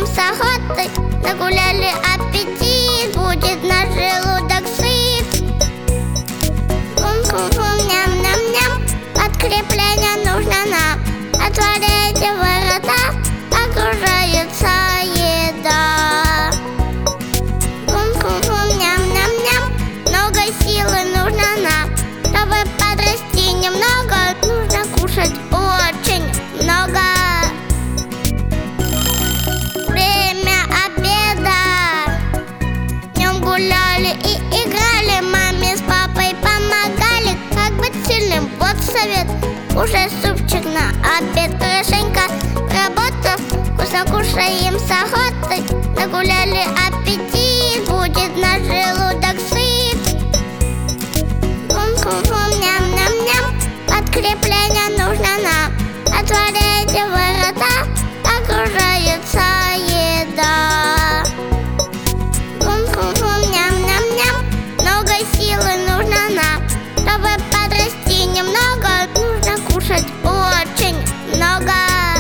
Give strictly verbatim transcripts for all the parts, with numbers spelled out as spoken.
с охотой, нагуляли аппетит, будет наш желудок сыт. Кум-кум-кум, ням-ням-ням, подкрепление нужно нам. Отворяйте ворота, окружается еда. Кум-кум-кум, ням-ням-ням, много силы нужно нам. Чтобы подрасти немного, нужно кушать очень много. Время обеда. Днем гуляли и играли, маме с папой помогали. Как быть сильным, вот совет. Кушай супчик на обед, хорошенько работав, вкусно кушаем с охотой. Нагуляли аппетит, будет наш желудок сыт. Кум-кум-кум, ням-ням-ням, подкрепление нужно нам. Отворяйте ворота, окружается еда. Кум-кум-кум, ням-ням-ням, много силы нужно нам. Чтобы подрасти немного, нужно кушать очень много.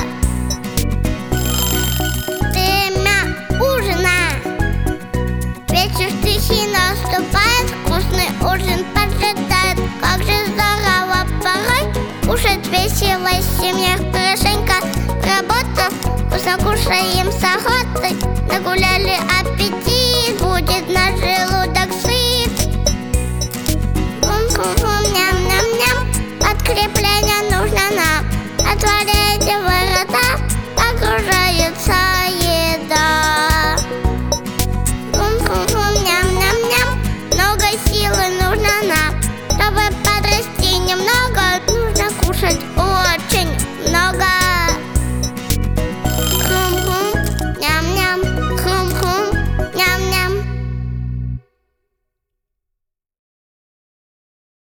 Время ужина. Вечер тихий наступает, вкусный ужин поджидает. Как же здорово порой кушать весело в семьях, хорошенько работав, вкусно кушаем с охотой. Нагуляли аппетит, будет наш желудок сыт. Кум-кум-кум, ням-ням-ням, подкрепление нужно нам. Отворяйте ворота,